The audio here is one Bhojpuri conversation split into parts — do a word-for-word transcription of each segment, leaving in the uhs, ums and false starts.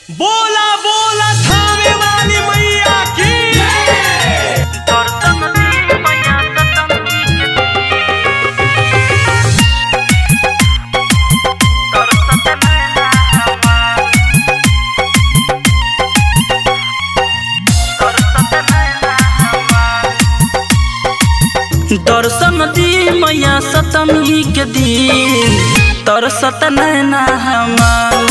बोला बोला थामे वाली मैया की दर्शन दी मैया सतम की दर्शन नैना हमार दर्शन नैना हमार दर्शन दी मैया सतमी के दिन तरसत नैना हमार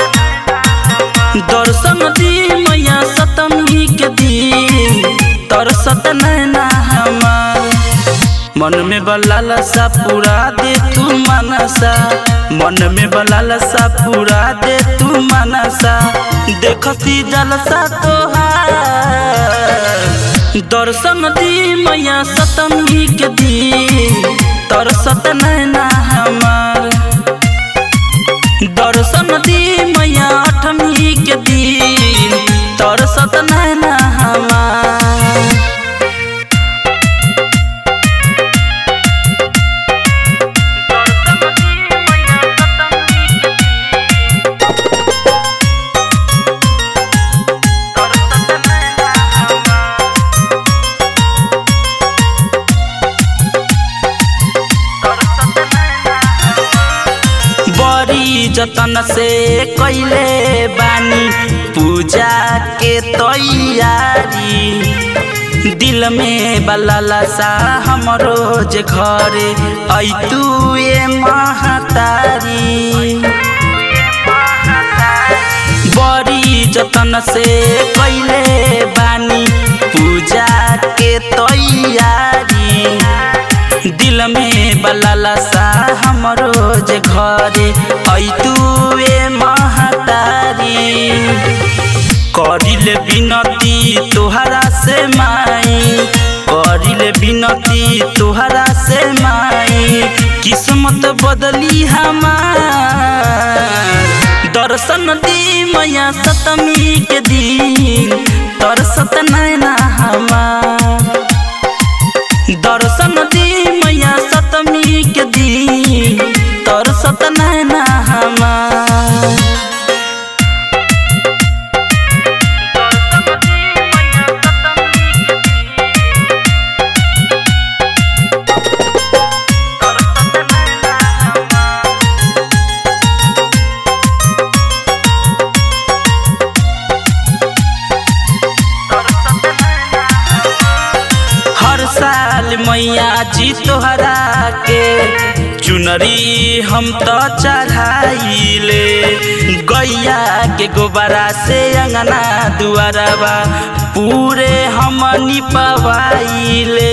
दर्शन दी मैया सतमी के दिन तरसत नैना हमार मन में बलाल सा पूरा दे तू मनसा मन में बलाल सा पूरा दे तू मनसा देखती जलसा तोहार दर्शन दी मैया सतमी के दिन तरसत नैना हमार दर्शन दी मैया अठमी के दिन तरसत नैना हमार बड़ी जतन से कैले बानी पूजा के तैयारी दिल में बलाला सा हमरो जे घरे आई तू ए महतारी बड़ी जतन से कैले बानी पूजा के तैयारी दिल में बलाला सा हमरो जे घरे आई तू ए महतारी करिले बिनती तोहरा से माई करिले बिनती तोहरा से माई किस्मत बदली हमार दर्शन दी मैया सतमी के दिन तरसत नैना हमार दर्शन दी मैया सतमी के दिन तरसत नैना हमार हर साल मैया जी तोहरा के चुनरी हम तो चढ़ाइले गैया के गोबरा से अंगना दुआरबा पूरे हम निपवाइले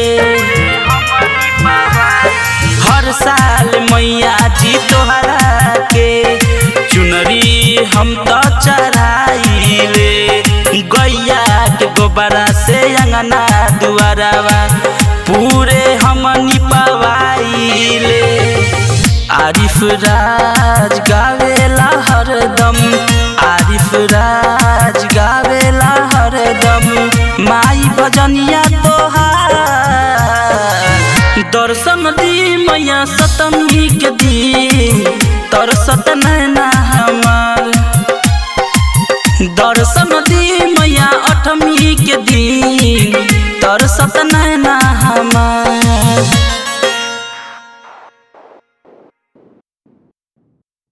हर साल मैया जी तोहरा के चुनरी हम तो चढ़ाइले गैया के गोबरा से अंगना दुआरबा पूरे हम निपवाइले आरिफ राज गावेला हरदम आरिफ राज गावेला हरदम माई भजनिया तोहार दर्शन दी मैया सतमी के दिन तरसत